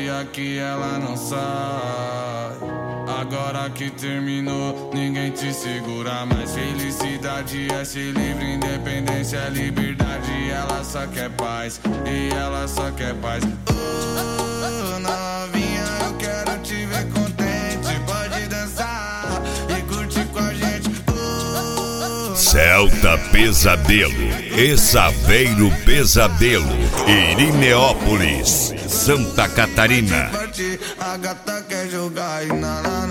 dia que ela não sai. Agora que terminou, ninguém te segura mais. Felicidade é ser livre, independência é liberdade. Ela só quer paz, e ela só quer paz. Oh, novinha, eu quero te ver contente. Pode dançar e curtir com a gente. Celta Pesadelo, Saveiro Pesadelo, Irineópolis, Santa Catarina. A gata quer jogar e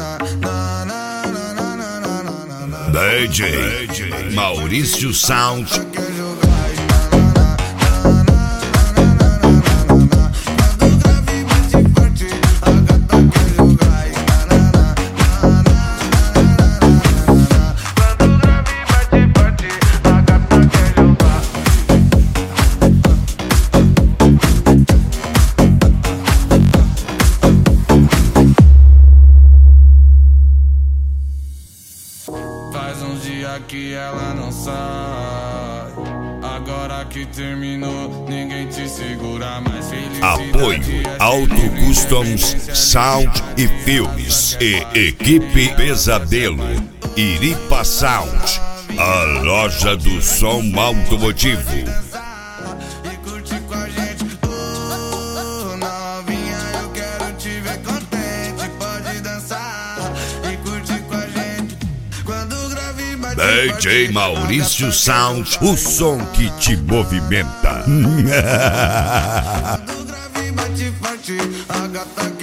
DJ Maurício Sound. Faz uns dias que ela não sai. Agora que terminou, ninguém te segura mais. Apoio Auto Customs, Sound e Filmes e Equipe Pesadelo, Iripa Sound, a loja do som automotivo. DJ Maurício Sound, o som que te movimenta. Quando o grave bate forte, a gata